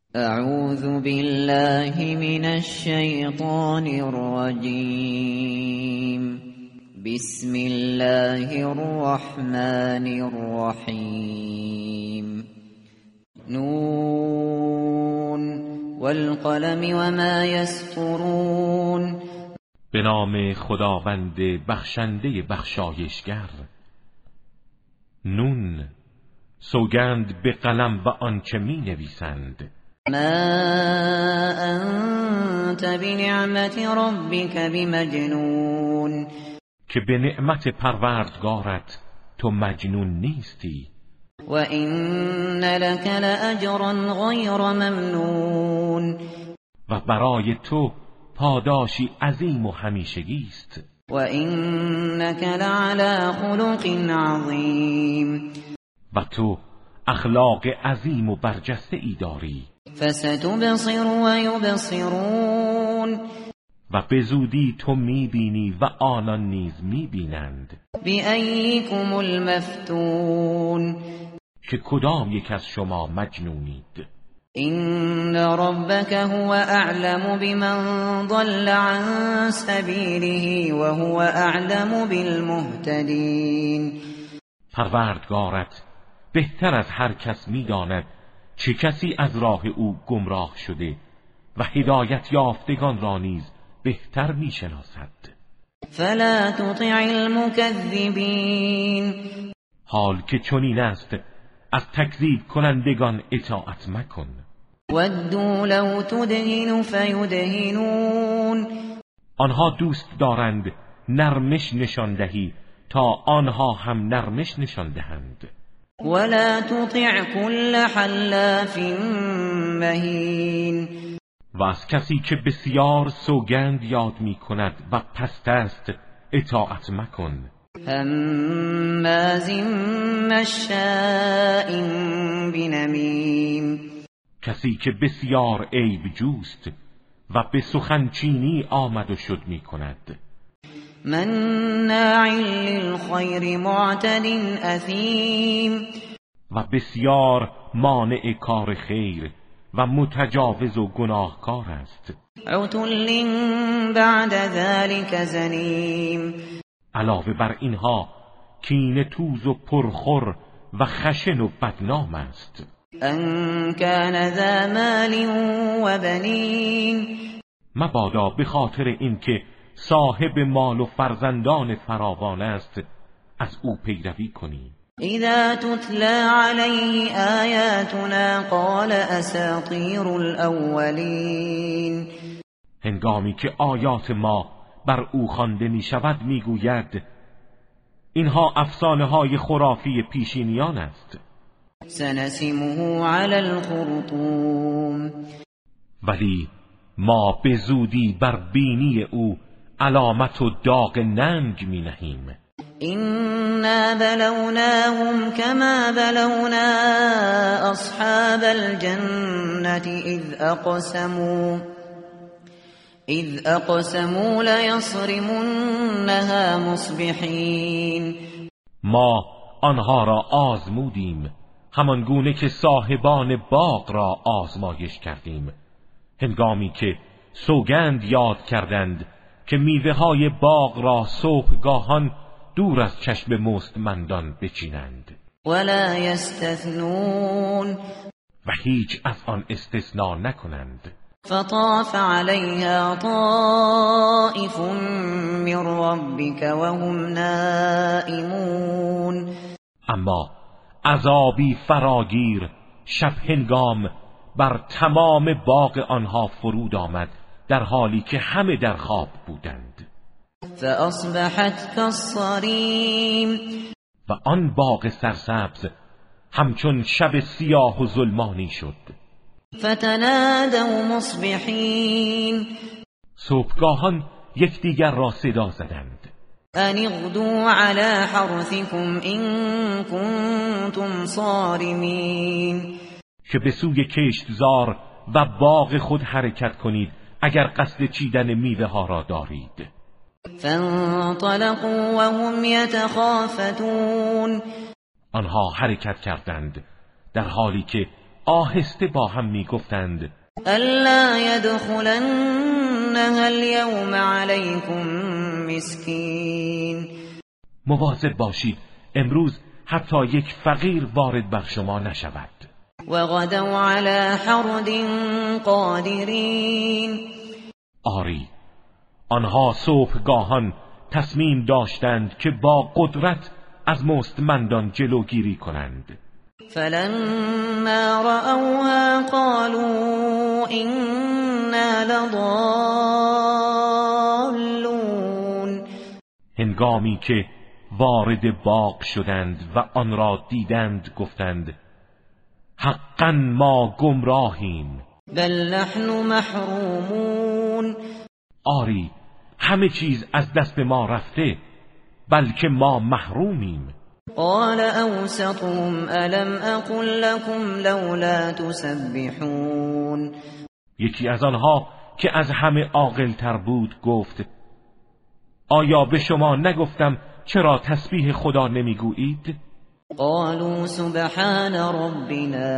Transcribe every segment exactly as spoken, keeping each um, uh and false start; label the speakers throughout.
Speaker 1: اعوذ بالله من الشیطان الرجیم. بسم الله الرحمن الرحیم. نون والقلم وما یسطرون.
Speaker 2: به نام خداوند بخشنده بخشایشگر. نون، سوگند به قلم و آنچه می نویسند.
Speaker 1: ما انت بنعمت ربک بمجنون.
Speaker 2: که به نعمت پروردگارت تو مجنون نیستی.
Speaker 1: و این لک لأجرا غیر ممنون.
Speaker 2: و برای تو پاداشی عظیم و همیشگی است.
Speaker 1: و اینک لعلی خلق عظیم.
Speaker 2: و تو اخلاق عظیم و برجسته ای داری.
Speaker 1: فستبصر و یبصرون.
Speaker 2: و به زودی تو میبینی و آنان نیز میبینند.
Speaker 1: بأیکم المفتون.
Speaker 2: که کدام یک از شما مجنونید.
Speaker 1: این ربک هو اعلم بمن ضل عن سبیله و هو اعلم بالمهتدین.
Speaker 2: پروردگارت بهتر از هر کس میداند چه کسی از راه او گمراه شده و هدایت یافتگان را نیز بهتر میشناسد.
Speaker 1: فلا تطع المکذبین.
Speaker 2: حال که چنین است از تکذیب کنندگان اطاعت مکن.
Speaker 1: ودوا لو تدهن فیدهنون.
Speaker 2: آنها دوست دارند نرمش نشان دهی تا آنها هم نرمش نشان دهند.
Speaker 1: ولا تطع كل حلاف مهین.
Speaker 2: و از کسی که بسیار سوگند یاد می کند و پست است اطاعت مکن.
Speaker 1: هماز مشاء بنمیم.
Speaker 2: کسی که بسیار عیب جوست و به سخنچینی آمد و شد می کند.
Speaker 1: مناع للخیر معتد اثیم.
Speaker 2: و بسیار مانع کار خیر و متجاوز و گناهکار است.
Speaker 1: عتل بعد ذلك زنیم.
Speaker 2: علاوه بر اینها کینه توز و پرخور و خشن و بدنام است.
Speaker 1: ان کان ذا مال و بنین.
Speaker 2: مبادا به خاطر اینکه صاحب مال و فرزندان فراوان است از او پیروی کنی.
Speaker 1: اذا تتلى علیه آیاتنا قال اساطیر الاولین.
Speaker 2: هنگامی که آیات ما بر او خوانده می شود می گوید اینها افسانه های خرافی پیشینیان است.
Speaker 1: سنسمه علی الخرطوم.
Speaker 2: ولی ما به زودی بر بینی او علامت و داغ ننگ می نهیم.
Speaker 1: إنا بلوناهم كما بلونا أصحاب الجنة إذ أقسموا إذ أقسموا ليصرمنها مصبحين.
Speaker 2: ما آنها را آزمودیم همان گونه که صاحبان باغ را آزمایش کردیم هنگامی که سوگند یاد کردند که میوه های باغ را صبحگاهان دور از چشم مستمندان بچینند.
Speaker 1: ولا یستثنون.
Speaker 2: و هیچ از آن استثناء نکنند.
Speaker 1: فطاف علیها طائف من ربک وهم نائمون.
Speaker 2: اما عذابی فراگیر شب هنگام بر تمام باغ آنها فرود آمد در حالی که همه در خواب بودند.
Speaker 1: فاصبحت كالصريم.
Speaker 2: و آن باغ سرسبز همچون شب سیاه و ظلمانی شد.
Speaker 1: فتنادوا مصبحين.
Speaker 2: صبحگاهان یکدیگر را صدا زدند.
Speaker 1: ان اغدوا على حرثكم ان كنتم صارمين.
Speaker 2: که به سوی کشتزار و باغ خود حرکت کنید اگر قصد چیدن میوه ها را دارید.
Speaker 1: فانطلقوا وهم يتخافتون.
Speaker 2: آنها حرکت کردند در حالی که آهسته با هم میگفتند
Speaker 1: الا يدخلنها اليوم عليكم مسكين.
Speaker 2: مواظب باشید امروز حتی یک فقیر وارد بر شما نشود.
Speaker 1: وغدوا على حرد قادرین.
Speaker 2: آری آنها صبحگاهان تصمیم داشتند که با قدرت از مستمندان جلوگیری کنند.
Speaker 1: فلما رأوها قالوا إنا لضالون.
Speaker 2: هنگامی که وارد باغ شدند و آن را دیدند گفتند حقا ما گمراهیم.
Speaker 1: بل نحن محرومون.
Speaker 2: آری همه چیز از دست ما رفته بلکه ما محرومیم.
Speaker 1: قال اوسطهم الم اقل لكم لولا تسبحون.
Speaker 2: یکی از آنها که از همه عاقل‌تر بود گفت آیا به شما نگفتم چرا تسبیح خدا نمیگویید؟
Speaker 1: قالوا سبحان ربنا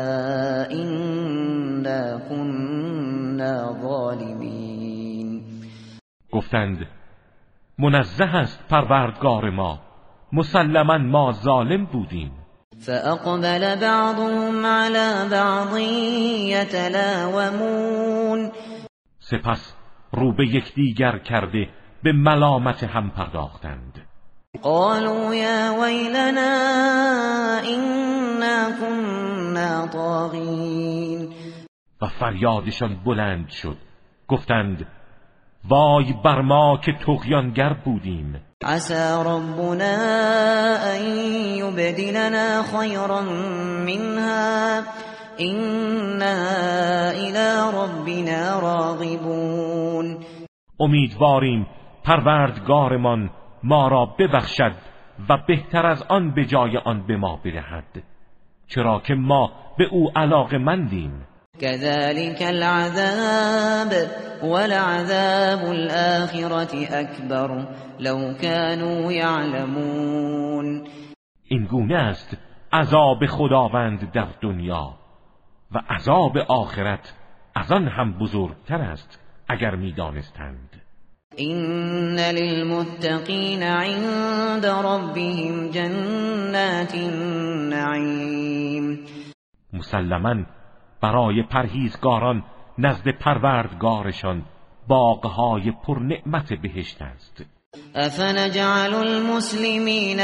Speaker 1: إنا كنا ظالمین.
Speaker 2: گفتند منزه است پروردگار ما، مسلما ما ظالم بودیم.
Speaker 1: فأقبل بعضهم على بعض يتلاومون.
Speaker 2: سپس رو به یکدیگر کرده به ملامت هم پرداختند.
Speaker 1: قالوا يا ويلنا إنا كنا طاغين.
Speaker 2: و فریادشان بلند شد گفتند وای بر ما که طغیانگر بودیم.
Speaker 1: عسى ربنا أن يبدلنا خيرا منها إنا إلى ربنا راغبون.
Speaker 2: امیدواریم پروردگارمان ما را ببخشد و بهتر از آن به جای آن به ما بدهد، چرا که ما به او علاقه‌مندیم.
Speaker 1: كذلك العذاب ولعذاب الآخرة أكبر لو كانوا يعلمون.
Speaker 2: این گونه است عذاب خداوند در دنیا و عذاب آخرت از آن هم بزرگتر است اگر می‌دانستند.
Speaker 1: إن للمتقين عند ربهم جنات النعیم.
Speaker 2: مسلماً برای پرهیزگاران نزد پروردگارشان باغهای پرنعمت بهشت است.
Speaker 1: افنجعل المسلمین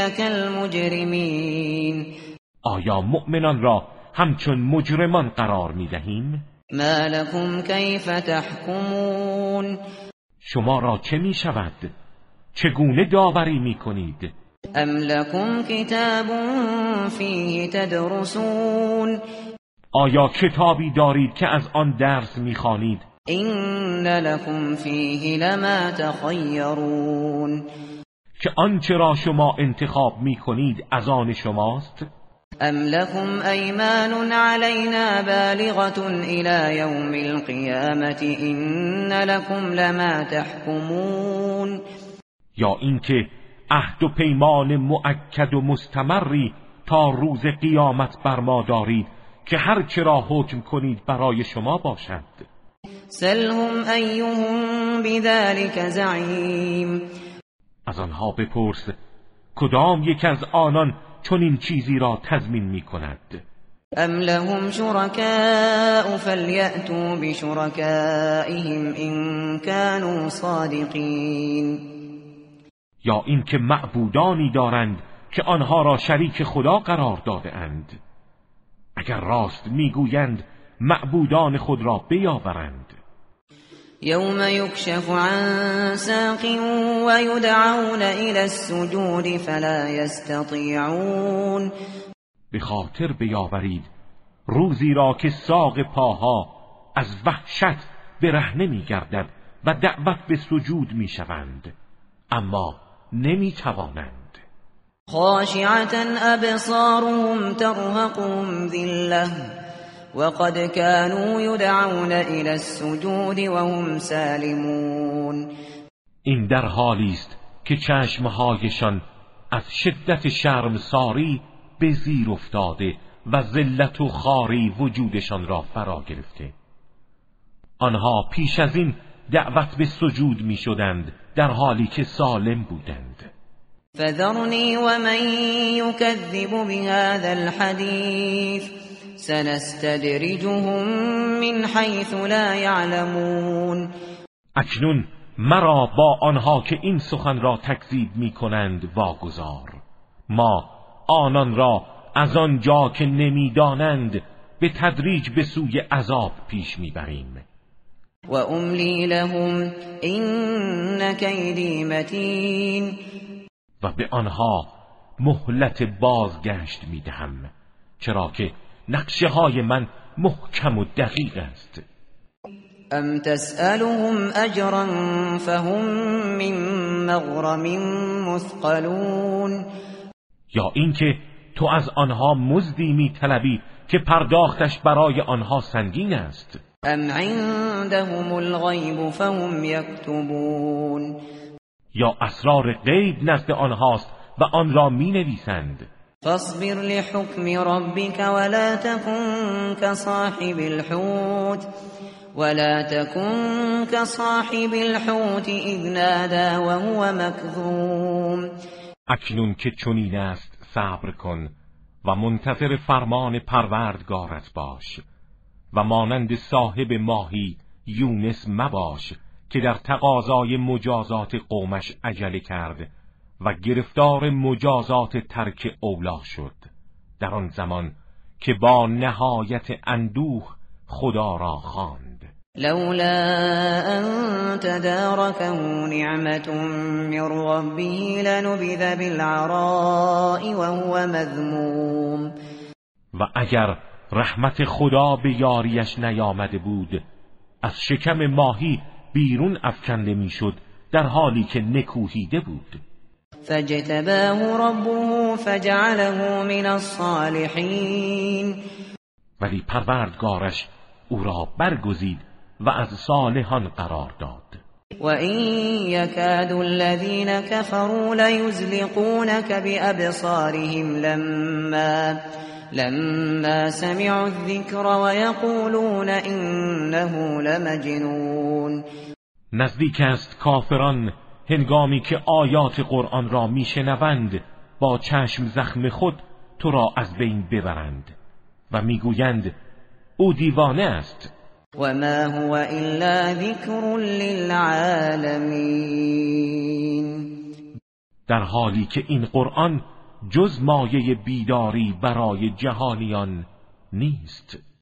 Speaker 1: کالمجرمین.
Speaker 2: آیا مؤمنان را همچون مجرمان قرار می دهیم؟
Speaker 1: ما لكم کیف تحکمون.
Speaker 2: شما را چه می شود؟ چگونه داوری می کنید؟
Speaker 1: ام لكم کتاب فیه تدرسون.
Speaker 2: آیا کتابی دارید که از آن درس می‌خوانید؟
Speaker 1: این لکم فیه لما تخیرون.
Speaker 2: که آنچه را شما انتخاب می‌کنید از آن شماست؟
Speaker 1: ام لکم ایمان علینا بالغة الى یوم القیامة این لکم لما تحکمون.
Speaker 2: یا اینکه عهد و پیمان مؤکد و مستمری تا روز قیامت بر ما دارید که هر چرا حکم کنید برای شما باشد.
Speaker 1: سلهم ایهم بذلك زعیم.
Speaker 2: از آنها بپرس کدام یک از آنان چون این چیزی را تضمین می کند؟
Speaker 1: ام لهم شرکاء فلیأتوا بشرکائهم ان كانوا صادقین.
Speaker 2: یا اینکه معبودانی دارند که آنها را شریک خدا قرار داده اند، اگر راست میگویند معبودان خود را بیاورند.
Speaker 1: یوم یکشف عن ساق و یدعون الى السجود فلا یستطیعون.
Speaker 2: به خاطر بیاورید روزی را که ساق پاها از وحشت برهنه میگردد و دعوت به سجود میشوند اما نمیتوانند.
Speaker 1: خاشعة أبصارهم ترهقهم ذلة وقد كانوا يدعون إلى السجود وهم سالمون.
Speaker 2: این در حالی است که چشمهایشان از شدت شرمساری به زیر افتاده و ذلت و خواری وجودشان را فرا گرفته. آنها پیش از این دعوت به سجود می شدند در حالی که سالم بودند.
Speaker 1: فذرنی و من یکذب بهذا الحدیث سنستدرجهم من حیث لا یعلمون.
Speaker 2: اکنون مرا با آنها که این سخن را تکذیب می کنند واگذار. ما آنان را از آن جا که نمیدانند به تدریج به سوی عذاب پیش میبریم.
Speaker 1: و املی لهم این کیدی متین.
Speaker 2: و به آنها مهلت بازگشت میدهم، چرا که نقشه های من محکم و دقیق است.
Speaker 1: ام تسألهم اجرا فهم من مغرم مثقلون.
Speaker 2: یا اینکه تو از آنها مزدی میطلبی که پرداختش برای آنها سنگین است.
Speaker 1: ام عندهم الغیب فهم یکتبون.
Speaker 2: یا اسرار غیب نزد آنهاست و آن را می نویسند.
Speaker 1: فاصبر لحکم ربک ولا تکن كصاحب الحوت ولا تكن كصاحب الحوت اذ نادى وهو مكظوم.
Speaker 2: اکنون که چنین است صبر کن و منتظر فرمان پروردگارت باش و مانند صاحب ماهی یونس مباش که در تقاضای مجازات قومش عجله کرد و گرفتار مجازات ترک اولا شد در آن زمان که با نهایت اندوه خدا را خواند.
Speaker 1: لولا ان تداركه نعمت من ربه لنبذ بالعراء وهو مذموم.
Speaker 2: و اگر رحمت خدا به یاریش نیامده بود از شکم ماهی بیرون افکنده میشد در حالی که نکوهیده بود.
Speaker 1: فاجتباه ربه فجعله من الصالحین.
Speaker 2: ولی پروردگارش او را برگزید و از صالحان قرار داد.
Speaker 1: و این یکاد الذین کفروا لیزلقونک بأبصارهم لما لما سمعوا الذکر و یقولون انه لمجنون.
Speaker 2: نزدیک است کافران هنگامی که آیات قرآن را میشنوند با چشم زخم خود تو را از بین ببرند و میگویند او دیوانه است.
Speaker 1: و ما هو الا ذکر للعالمین.
Speaker 2: در حالی که این قرآن جز مایه بیداری برای جهانیان نیست.